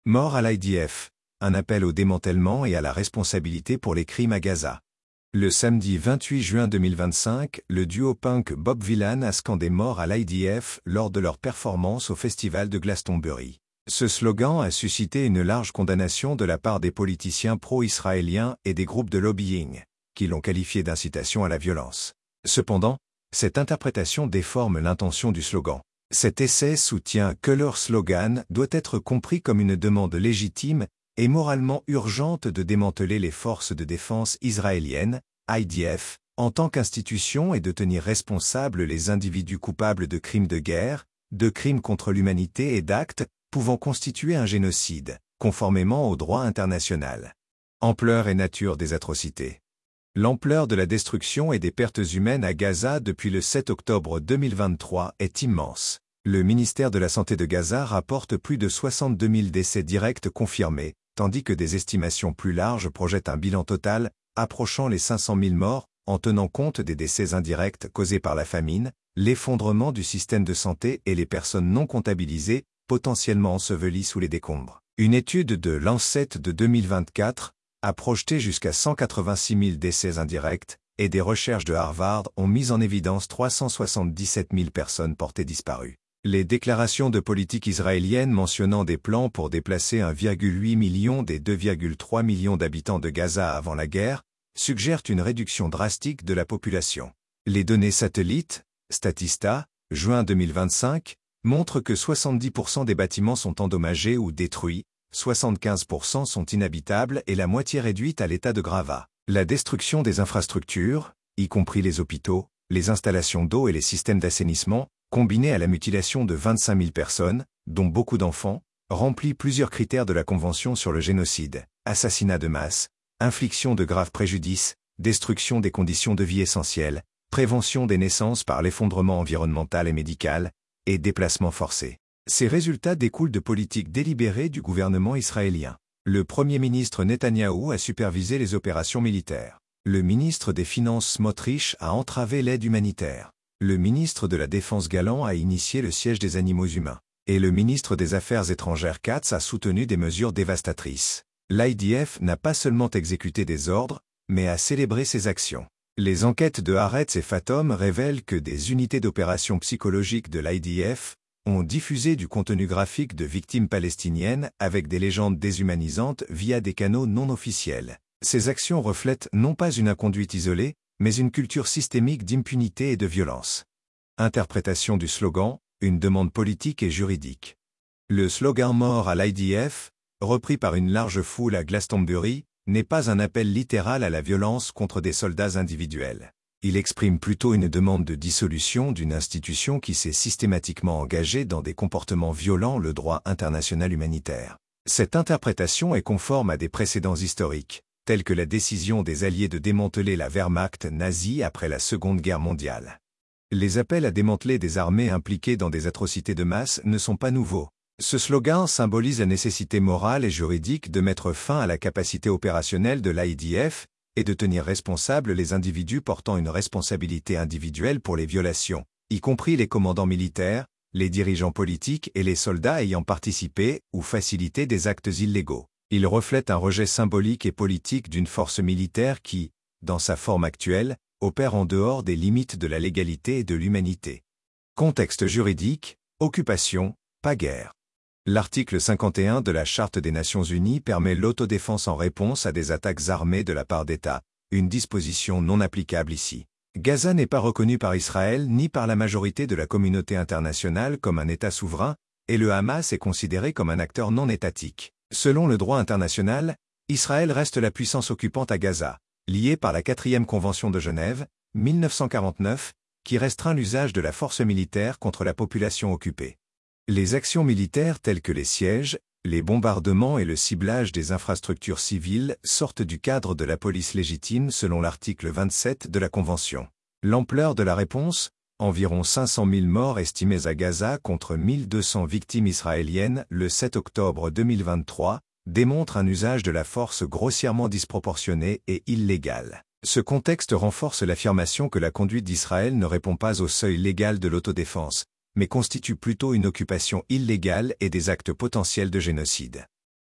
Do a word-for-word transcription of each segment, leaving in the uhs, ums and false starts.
Mort à l'I D F, un appel au démantèlement et à la responsabilité pour les crimes à Gaza. Le samedi vingt-huit juin deux mille vingt-cinq, le duo punk Bob Vylan a scandé mort à l'I D F lors de leur performance au festival de Glastonbury. Ce slogan a suscité une large condamnation de la part des politiciens pro-israéliens et des groupes de lobbying, qui l'ont qualifié d'incitation à la violence. Cependant, cette interprétation déforme l'intention du slogan. Cet essai soutient que leur slogan doit être compris comme une demande légitime et moralement urgente de démanteler les forces de défense israéliennes, I D F, en tant qu'institution et de tenir responsables les individus coupables de crimes de guerre, de crimes contre l'humanité et d'actes pouvant constituer un génocide, conformément au droit international. Ampleur et nature des atrocités. L'ampleur de la destruction et des pertes humaines à Gaza depuis le sept octobre deux mille vingt-trois est immense. Le ministère de la Santé de Gaza rapporte plus de soixante-deux mille décès directs confirmés, tandis que des estimations plus larges projettent un bilan total approchant les cinq cent mille morts, en tenant compte des décès indirects causés par la famine, l'effondrement du système de santé et les personnes non comptabilisées, potentiellement ensevelies sous les décombres. Une étude de Lancet de deux mille vingt-quatre a projeté jusqu'à cent quatre-vingt-six mille décès indirects, et des recherches de Harvard ont mis en évidence trois cent soixante-dix-sept mille personnes portées disparues. Les déclarations de politique israélienne mentionnant des plans pour déplacer un virgule huit million des deux virgule trois millions d'habitants de Gaza avant la guerre suggèrent une réduction drastique de la population. Les données satellites, Statista, juin deux mille vingt-cinq, montrent que soixante-dix pour cent des bâtiments sont endommagés ou détruits, soixante-quinze pour cent sont inhabitables et la moitié réduite à l'état de gravat. La destruction des infrastructures, y compris les hôpitaux, les installations d'eau et les systèmes d'assainissement, combinée à la mutilation de vingt-cinq mille personnes, dont beaucoup d'enfants, remplit plusieurs critères de la Convention sur le génocide: assassinat de masse, infliction de graves préjudices, destruction des conditions de vie essentielles, prévention des naissances par l'effondrement environnemental et médical, et déplacement forcé. Ces résultats découlent de politiques délibérées du gouvernement israélien. Le Premier ministre Netanyahou a supervisé les opérations militaires. Le ministre des Finances Smotrich a entravé l'aide humanitaire. Le ministre de la Défense Galland a initié le siège des animaux humains. Et le ministre des Affaires étrangères Katz a soutenu des mesures dévastatrices. L'I D F n'a pas seulement exécuté des ordres, mais a célébré ses actions. Les enquêtes de Haaretz et Fathom révèlent que des unités d'opération psychologique de l'I D F ont diffusé du contenu graphique de victimes palestiniennes avec des légendes déshumanisantes via des canaux non officiels. Ces actions reflètent non pas une inconduite isolée, mais une culture systémique d'impunité et de violence. Interprétation du slogan, une demande politique et juridique. Le slogan mort à l'I D F, repris par une large foule à Glastonbury, n'est pas un appel littéral à la violence contre des soldats individuels. Il exprime plutôt une demande de dissolution d'une institution qui s'est systématiquement engagée dans des comportements violant le droit international humanitaire. Cette interprétation est conforme à des précédents historiques, tels que la décision des Alliés de démanteler la Wehrmacht nazie après la Seconde Guerre mondiale. Les appels à démanteler des armées impliquées dans des atrocités de masse ne sont pas nouveaux. Ce slogan symbolise la nécessité morale et juridique de mettre fin à la capacité opérationnelle de l'I D F et de tenir responsables les individus portant une responsabilité individuelle pour les violations, y compris les commandants militaires, les dirigeants politiques et les soldats ayant participé ou facilité des actes illégaux. Il reflète un rejet symbolique et politique d'une force militaire qui, dans sa forme actuelle, opère en dehors des limites de la légalité et de l'humanité. Contexte juridique, occupation, pas guerre. L'article cinquante et un de la Charte des Nations Unies permet l'autodéfense en réponse à des attaques armées de la part d'États, une disposition non applicable ici. Gaza n'est pas reconnu par Israël ni par la majorité de la communauté internationale comme un État souverain, et le Hamas est considéré comme un acteur non étatique. Selon le droit international, Israël reste la puissance occupante à Gaza, liée par la quatrième Convention de Genève, mille neuf cent quarante-neuf, qui restreint l'usage de la force militaire contre la population occupée. Les actions militaires telles que les sièges, les bombardements et le ciblage des infrastructures civiles sortent du cadre de la police légitime selon l'article vingt-sept de la Convention. L'ampleur de la réponse, environ cinq cent mille morts estimés à Gaza contre mille deux cents victimes israéliennes le sept octobre deux mille vingt-trois, démontre un usage de la force grossièrement disproportionné et illégal. Ce contexte renforce l'affirmation que la conduite d'Israël ne répond pas au seuil légal de l'autodéfense, mais constitue plutôt une occupation illégale et des actes potentiels de génocide.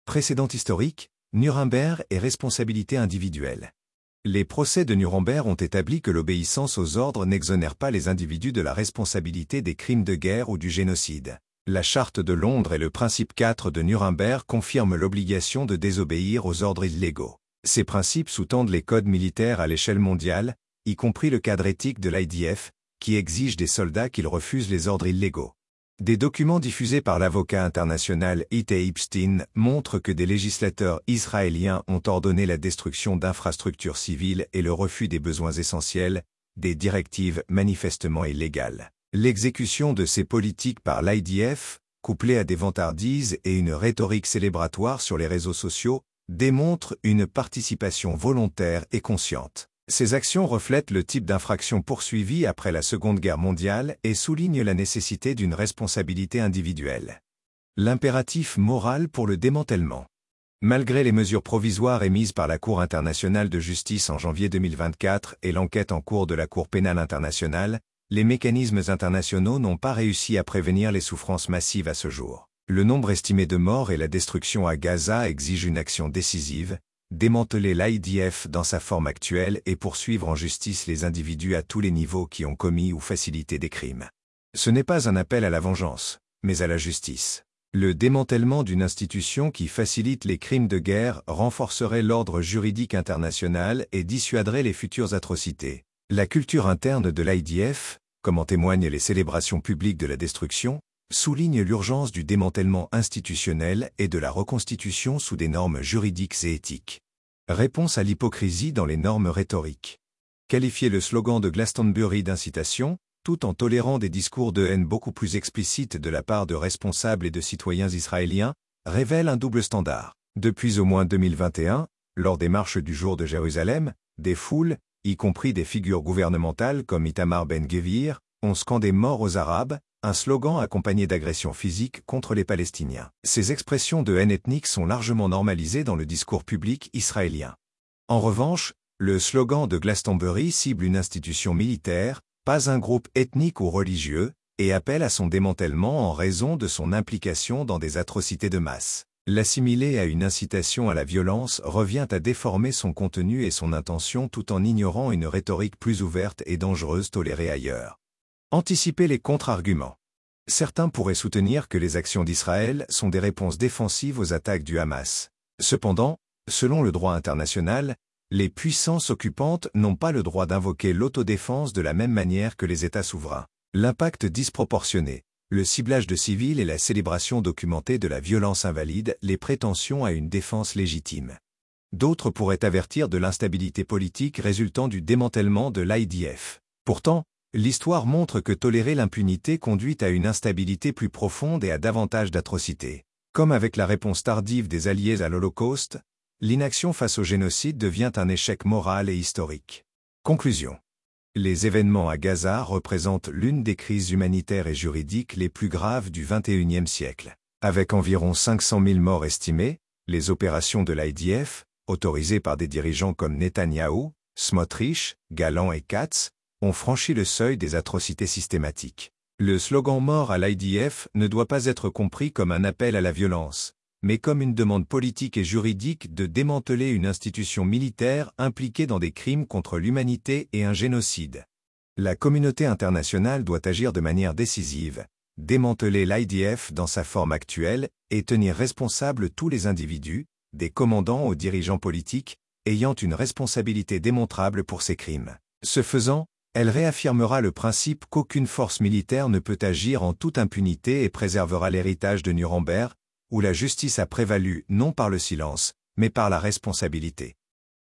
Précédent historique, Nuremberg et responsabilité individuelle. Les procès de Nuremberg ont établi que l'obéissance aux ordres n'exonère pas les individus de la responsabilité des crimes de guerre ou du génocide. La Charte de Londres et le principe quatre de Nuremberg confirment l'obligation de désobéir aux ordres illégaux. Ces principes sous-tendent les codes militaires à l'échelle mondiale, y compris le cadre éthique de l'I D F, qui exige des soldats qu'ils refusent les ordres illégaux. Des documents diffusés par l'avocat international Itay Epstein montrent que des législateurs israéliens ont ordonné la destruction d'infrastructures civiles et le refus des besoins essentiels, des directives manifestement illégales. L'exécution de ces politiques par l'I D F, couplée à des vantardises et une rhétorique célébratoire sur les réseaux sociaux, démontre une participation volontaire et consciente. Ces actions reflètent le type d'infraction poursuivie après la Seconde Guerre mondiale et soulignent la nécessité d'une responsabilité individuelle. L'impératif moral pour le démantèlement. Malgré les mesures provisoires émises par la Cour internationale de justice en janvier deux mille vingt-quatre et l'enquête en cours de la Cour pénale internationale, les mécanismes internationaux n'ont pas réussi à prévenir les souffrances massives à ce jour. Le nombre estimé de morts et la destruction à Gaza exigent une action décisive, démanteler l'I D F dans sa forme actuelle et poursuivre en justice les individus à tous les niveaux qui ont commis ou facilité des crimes. Ce n'est pas un appel à la vengeance, mais à la justice. Le démantèlement d'une institution qui facilite les crimes de guerre renforcerait l'ordre juridique international et dissuaderait les futures atrocités. La culture interne de l'I D F, comme en témoignent les célébrations publiques de la destruction, souligne l'urgence du démantèlement institutionnel et de la reconstitution sous des normes juridiques et éthiques. Réponse à l'hypocrisie dans les normes rhétoriques. Qualifier le slogan de Glastonbury d'incitation, tout en tolérant des discours de haine beaucoup plus explicites de la part de responsables et de citoyens israéliens, révèle un double standard. Depuis au moins deux mille vingt et un, lors des marches du jour de Jérusalem, des foules, y compris des figures gouvernementales comme Itamar Ben-Gvir, ont scandé « Mort aux Arabes », un slogan accompagné d'agressions physiques contre les Palestiniens. Ces expressions de haine ethnique sont largement normalisées dans le discours public israélien. En revanche, le slogan de Glastonbury cible une institution militaire, pas un groupe ethnique ou religieux, et appelle à son démantèlement en raison de son implication dans des atrocités de masse. L'assimiler à une incitation à la violence revient à déformer son contenu et son intention tout en ignorant une rhétorique plus ouverte et dangereuse tolérée ailleurs. Anticiper les contre-arguments. Certains pourraient soutenir que les actions d'Israël sont des réponses défensives aux attaques du Hamas. Cependant, selon le droit international, les puissances occupantes n'ont pas le droit d'invoquer l'autodéfense de la même manière que les États souverains. L'impact disproportionné, le ciblage de civils et la célébration documentée de la violence invalide les prétentions à une défense légitime. D'autres pourraient avertir de l'instabilité politique résultant du démantèlement de l'I D F. Pourtant, l'histoire montre que tolérer l'impunité conduit à une instabilité plus profonde et à davantage d'atrocités. Comme avec la réponse tardive des Alliés à l'Holocauste, l'inaction face au génocide devient un échec moral et historique. Conclusion. Les événements à Gaza représentent l'une des crises humanitaires et juridiques les plus graves du vingt et unième siècle. Avec environ cinq cent mille morts estimés, les opérations de l'I D F, autorisées par des dirigeants comme Netanyahou, Smotrich, Galland et Katz, ont franchi le seuil des atrocités systématiques. Le slogan « Mort à l'I D F » ne doit pas être compris comme un appel à la violence, mais comme une demande politique et juridique de démanteler une institution militaire impliquée dans des crimes contre l'humanité et un génocide. La communauté internationale doit agir de manière décisive, démanteler l'I D F dans sa forme actuelle et tenir responsables tous les individus, des commandants aux dirigeants politiques, ayant une responsabilité démontrable pour ces crimes. Ce faisant, elle réaffirmera le principe qu'aucune force militaire ne peut agir en toute impunité et préservera l'héritage de Nuremberg, où la justice a prévalu non par le silence, mais par la responsabilité.